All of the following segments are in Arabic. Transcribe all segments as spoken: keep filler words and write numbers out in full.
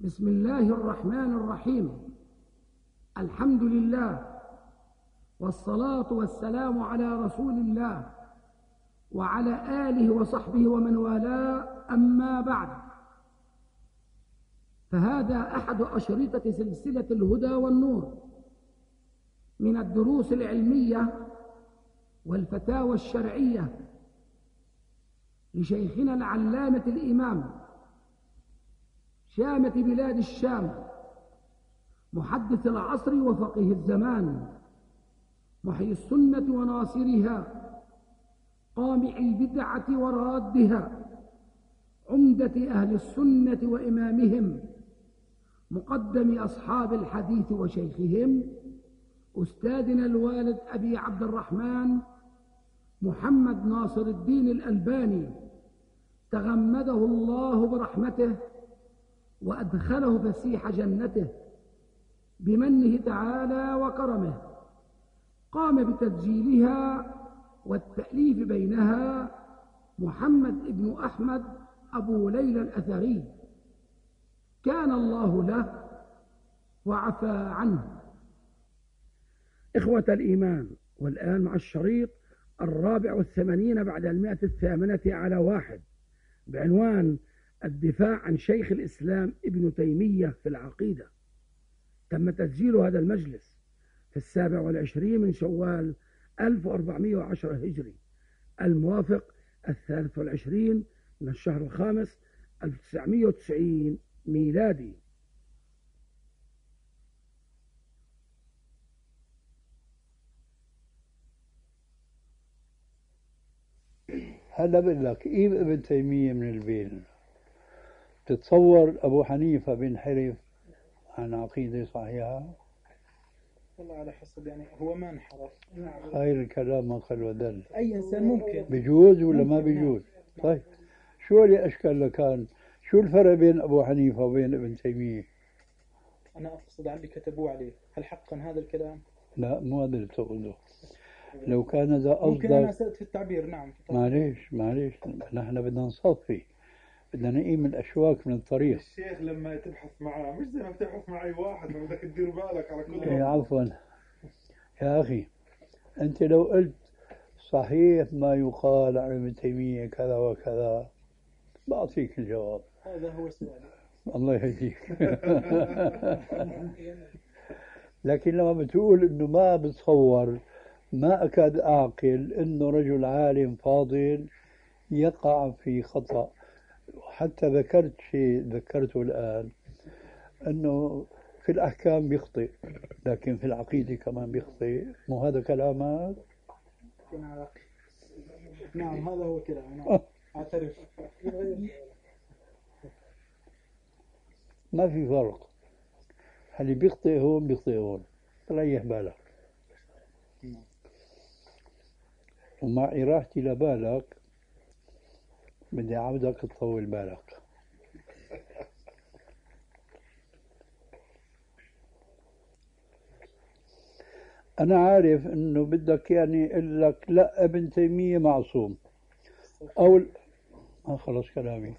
بسم الله الرحمن الرحيم. الحمد لله والصلاة والسلام على رسول الله وعلى آله وصحبه ومن والاه، أما بعد، فهذا أحد أشرطة سلسلة الهدى والنور من الدروس العلمية والفتاوى الشرعية لشيخنا العلامة الإمام شامة بلاد الشام، محدث العصر وفقيه الزمان، محيي السنة وناصرها، قامع البدعة ورادها، عمدة أهل السنة وإمامهم، مقدم أصحاب الحديث وشيخهم، أستاذنا الوالد أبي عبد الرحمن محمد ناصر الدين الألباني، تغمده الله برحمته وأدخله فسيح جنته بمنه تعالى وكرمه. قام بتسجيلها والتأليف بينها محمد بن أحمد أبو ليلى الأثري، كان الله له وعفى عنه. إخوة الإيمان، والآن مع الشريط الرابع والثمانين بعد المائة الثامنة على واحد بعنوان الدفاع عن شيخ الإسلام ابن تيمية في العقيدة. تم تسجيل هذا المجلس في السابع والعشرين من شوال ألف وأربعمائة وعشرة هجري، الموافق الثالث والعشرين من الشهر الخامس ألف وتسعمائة وتسعين ميلادي. هلا بقول لك إيه ابن تيمية من البين؟ تتصور أبو حنيفة بينحرف عن عقيدة صحيحة؟ والله على حسب، يعني هو ما انحرف. خير الكلام ما قل ودل. أي إنسان ممكن بيجوز ولا ما ممكن. بيجوز؟ نعم. طيب شو اللي أشكال لكان؟ شو الفرق بين أبو حنيفة وبين ابن تيمية؟ أنا أقصد عن اللي كتبوه عليه، هل حقا هذا الكلام؟ لا مو هذا اللي تقوله. لو كان ذا ممكن أنا قصدك أسأت في التعبير. نعم في التعبير. معليش معليش نحن بدنا نصفي، بدنا نقيم الأشواك من الطريق. الشيخ لما تبحث معاه مش زي ما بتبحث مع أي واحد، ما بدك تدير بالك على كل إيه عفوا يا أخي، أنت لو قلت صحيح ما يقال عن ابن تيمية كذا وكذا بعطيك الجواب. هذا هو سؤالي. الله يهديك. لكن لما بتقول إنه ما بتصور، ما أكاد أعقل إنه رجل عالم فاضل يقع في خطأ. حتى ذكرت شيء ذكرته الآن، أنه في الأحكام بيخطئ لكن في العقيدة كمان بيخطئ. مو هذا كلامك؟ نعم هذا هو كلامي. نعم أعترف. ما في فرق، اللي بيخطئ هون بيخطئ هون، ريح بالك. ومع إراحتي لبالك بدي أعودك تطول بالك. أنا عارف إنه بدك يعني يقول لك لا ابن تيمية معصوم أو ما خلص كلامي.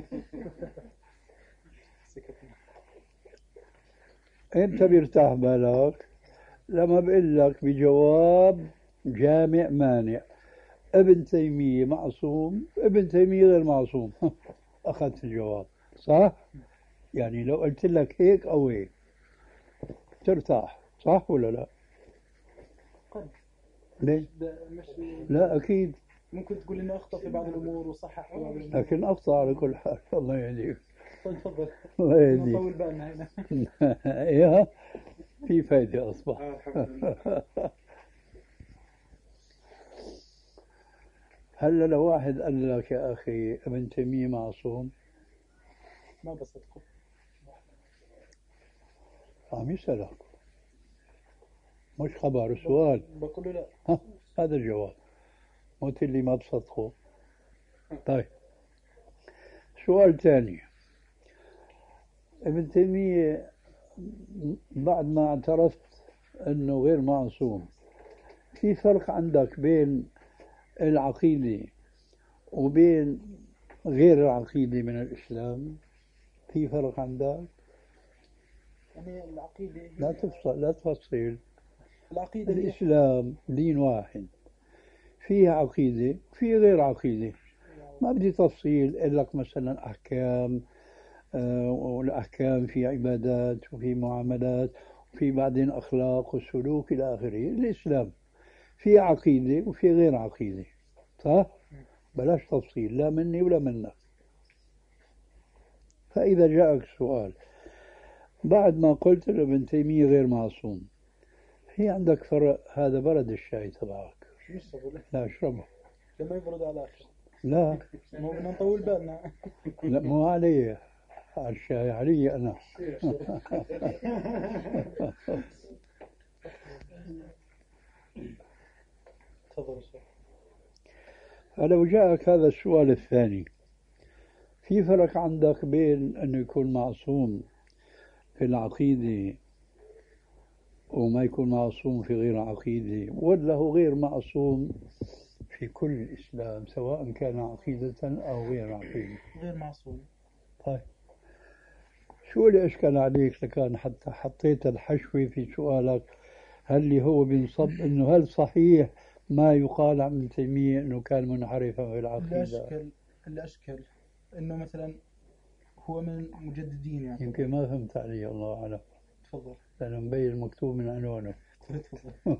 أنت بيرتاح بالك لما بقول لك بجواب جامع مانع ابن تيمية معصوم، ابن تيمية غير معصوم. أخذت الجواب صح؟ يعني لو قلت لك هيك أو هيك ترتاح، صح ولا لا؟ قد ليش؟ مش لا أكيد ممكن تقول إنه أخطأ في بعض الأمور وصحح في بعض الأمور، لكن أخطأ على كل حال. الله يهديك. طيب تفضل. الله يهديك. نطول بالنا هنا. إيه في فايدة أصبح. آه الحمد لله. هلا لو واحد قال لك يا أخي ابن تيمية معصوم ما بصدقه. عم يسألك مش خبر سؤال. بقول له لا. ها هذا الجواب، موت اللي ما بصدقه. طيب سؤال ثاني، ابن تيمية بعد ما اعترفت انه غير معصوم، في فرق عندك بين العقيدة وبين غير العقيدة من الإسلام؟ في فرق عندك؟ يعني العقيدة هي لا تفصل، لا تفصيل. العقيدة هي الإسلام دين واحد، فيه عقيدة وفيه غير عقيدة. ما بدي تفصيل، أقول لك مثلا أحكام، آه، والأحكام في عبادات وفي معاملات وفي بعدين أخلاق وسلوك إلى آخره. الإسلام في عقيدة وفي غير عقيدة، صح؟ بلاش تفصيل لا مني ولا منك. فإذا جاءك سؤال بعد ما قلت لابن تيمية غير معصوم، في عندك فرق، هذا برد الشاي تبعك، نشربه لا اشربه. لما يبرد على الآخر. لا مو بدنا نطول بالنا. لا مو علي، على الشاي علي أنا. تفضل يا شيخ. فلو جاءك هذا السؤال الثاني، في فرق عندك بين أنه يكون معصوم في العقيدة وما يكون معصوم في غير عقيدة، ولا هو غير معصوم في كل الإسلام سواء كان عقيدة أو غير عقيدة؟ غير معصوم. طيب شو اللي أشكل عليك لكان حتى حطيت الحشوة في سؤالك؟ هل اللي هو بينصب أنه هل صحيح ما يقال عن ابن تيمية أنه كان منحرفا في اللي العقيدة؟ أشكل اللي أشكل إنه مثلا هو من مجددين يعني. يمكن ما فهمت علي، الله أعلم، تفضل. لأنه مبين المكتوب من عنوانه. تفضل.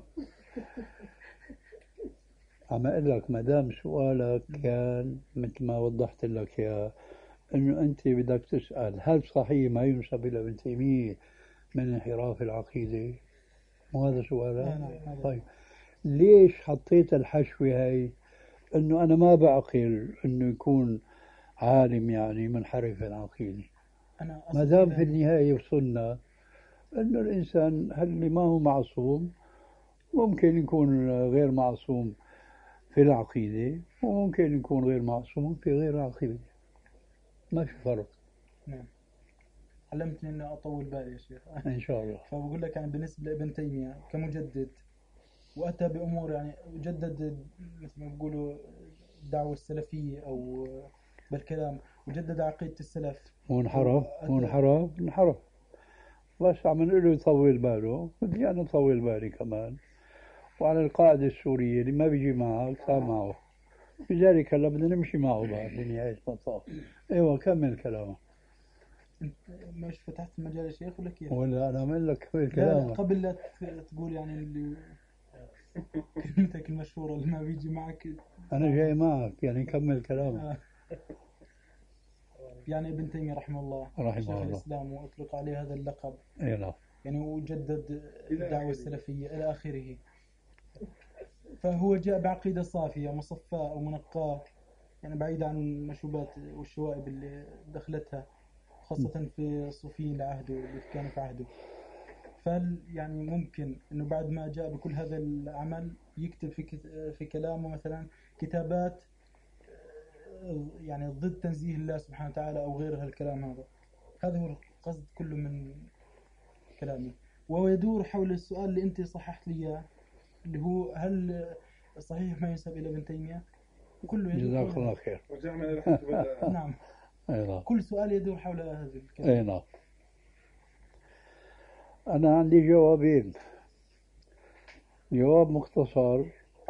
عم أقول لك ما دام سؤالك كان مثل ما وضحت لك يا أنه أنت بدك تسأل هل صحيح ما ينسب إلى ابن تيمية من انحراف العقيدة؟ مو هذا سؤالك؟ نعم. طيب ليش حطيت الحشوة هاي أنه أنا ما بعقل أنه يكون عالم يعني منحرف العقيدة؟ أنا ما دام في النهاية وصلنا أنه الإنسان هل اللي ما هو معصوم ممكن يكون غير معصوم في العقيدة وممكن يكون غير معصوم في غير العقيدة، ما في فرق. نعم. علمتني إني أطول بالي يا شيخ. إن شاء الله. فبقول لك يعني بالنسبة لابن تيمية كمجدد وأتى بأمور يعني جدد مثل ما بيقولوا الدعوة السلفية أو بالكلام وجدد عقيدة السلف. وانحرف وأتى- وانحرف انحرف بس عم نقول له يطول باله، بدي أنا أطول بالي كمان. وعلى القاعدة السورية اللي ما بيجي معك صار معه، لذلك هلا بدنا نمشي معه بعد لنهاية المطاف. ايوه كمل كلامك. أنت مش فتحت المجال يا شيخ ولا كيف؟ ولا انا عمل لك كمل لا, لا كلامك. قبل لا ت- تقول يعني اللي كلمتك المشهورة اللي ما بيجي معك. انا جاي معك يعني كمل كلامك. آه. يعني ابن تيمية رحمه الله رحمه شيخ الله. الإسلام وأطلق عليه هذا اللقب اي نعم. يعني وجدد الدعوة السلفية إلى آخره. فهو جاء بعقيدة صافية مصفاة ومنقاة يعني بعيدة عن المشوبات والشوائب اللي دخلتها خاصة في الصوفيين لعهده اللي كانوا في عهده. فهل يعني ممكن انه بعد ما جاء بكل هذا العمل يكتب في كت- في كلامه مثلا كتابات آه، يعني ضد تنزيه الله سبحانه وتعالى او غير هالكلام هذا؟ هذا هو القصد كله من كلامي، وهو يدور حول السؤال اللي انت صححت لي اياه اللي هو هل صحيح ما ينسب الى ابن تيمية؟ كله يدور جزاك حول الله خير. رجعنا إلى حتى بدأ. نعم. اي نعم. كل سؤال يدور حول هذا الكلام. اي نعم. انا عندي جوابين. جواب مختصر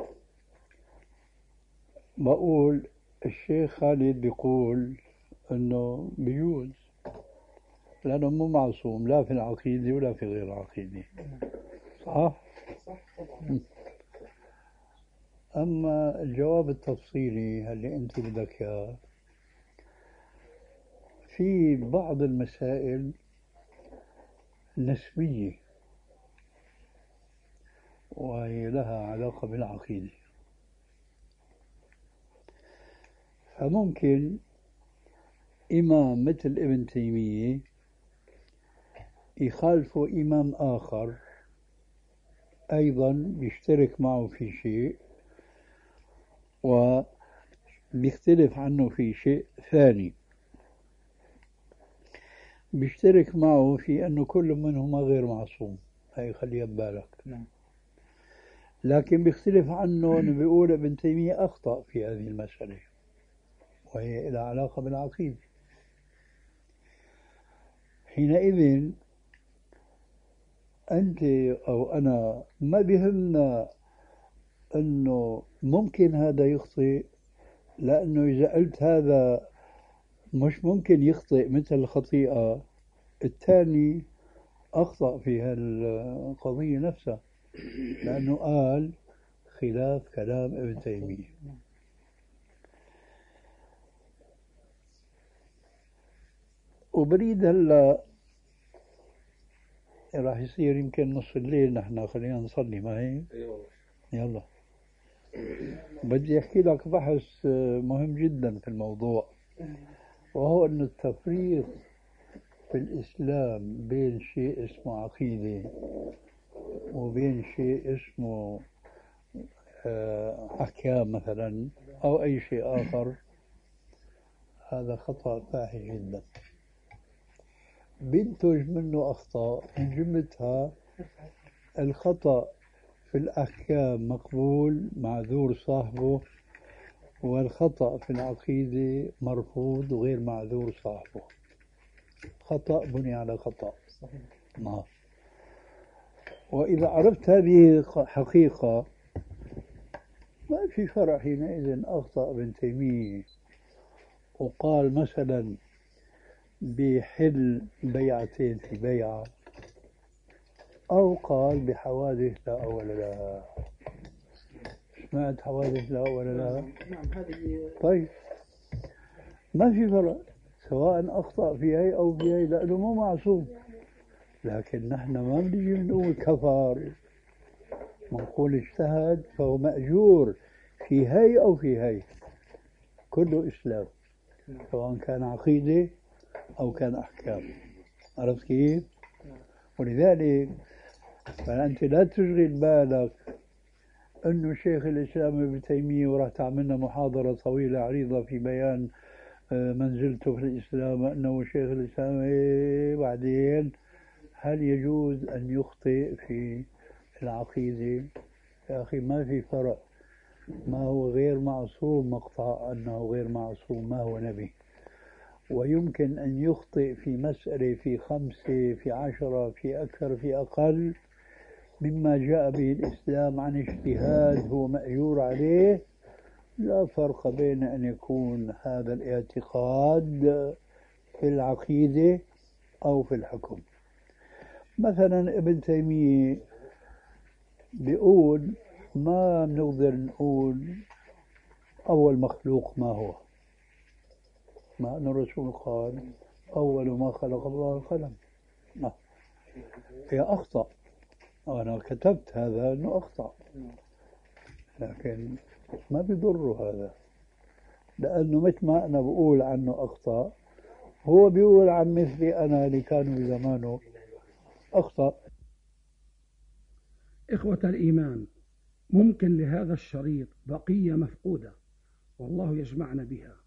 بقول الشيخ خالد بيقول انه بيجوز لانه مو معصوم لا في العقيدة ولا في غير العقيدة، صح؟ صح طبعا. أما الجواب التفصيلي اللي أنت بدك إياه، في بعض المسائل نسبية وهي لها علاقة بالعقيدة، فممكن إمام مثل ابن تيمية يخالفه إمام آخر أيضا بيشترك معه في شيء وبيختلف عنه في شيء ثاني، بيشترك معه في أنه كل منهما غير معصوم، هاي خليها ببالك. نعم. لكن بيختلف عنه أنه بيقول ابن تيمية أخطأ في هذه المسألة وهي لها علاقة بالعقيدة. حينئذ أنت أو أنا ما بيهمنا أنه ممكن هذا يخطئ، لأنه إذا قلت هذا مش ممكن يخطئ مثل الخطيئة، الثاني أخطأ في هالقضية نفسها، لأنه قال خلاف كلام ابن تيمية. وبريد هلا راح يصير يمكن نص الليل، نحن خلينا نصلي، ما هيك؟ يلا. بدي أحكي لك بحث مهم جدا في الموضوع، وهو أن التفريق في الإسلام بين شيء اسمه عقيدة وبين شيء اسمه أحكام مثلا أو أي شيء آخر، هذا خطأ فاحش جدا بينتج منه أخطاء، من جملتها الخطأ في الأحكام مقبول معذور صاحبه، والخطأ في العقيدة مرفوض وغير معذور صاحبه. خطأ بني على خطأ. نعم. وإذا عرفت هذه حقيقة ما في فرق حينئذ. أخطأ ابن تيمية وقال مثلا بحل بيعتين في بيعة، أو قال بحوادث لا أول لها. سمعت حوادث لا أول لها؟ نعم هذه. طيب ما في فرق سواء أخطأ في هي أو في هي، لأنه مو معصوم. لكن نحن ما بنجي بنقول كفر، بنقول اجتهد فهو مأجور في هي أو في هي، كله إسلام، سواء كان عقيدة أو كان أحكام. عرفت كيف؟ ولذلك فأنت لا تشغل بالك أنه شيخ الإسلام ابن تيمية وراح تعملنا محاضرة طويلة عريضة في بيان منزلته في الإسلام، أنه شيخ الإسلام إيه بعدين هل يجوز أن يخطئ في العقيدة؟ يا أخي ما في فرق. ما هو غير معصوم مقطع أنه غير معصوم، ما هو نبي. ويمكن أن يخطئ في مسألة، في خمسة، في عشرة، في أكثر، في أقل مما جاء به الإسلام عن اجتهاد هو مأجور عليه. لا فرق بين أن يكون هذا الاعتقاد في العقيدة أو في الحكم. مثلا ابن تيمية بيقول ما بنقدر نقول أول مخلوق ما هو، مع أن الرسول قال أول ما خلق الله القلم. هي أخطأ، أنا كتبت هذا أنه أخطأ، لكن ما بيضر هذا، لأنه مثل ما أنا بقول عنه أخطأ هو بيقول عن مثلي أنا اللي كانوا بزمانه أخطأ. إخوة الإيمان، ممكن لهذا الشريط بقية مفقودة، والله يجمعنا بها.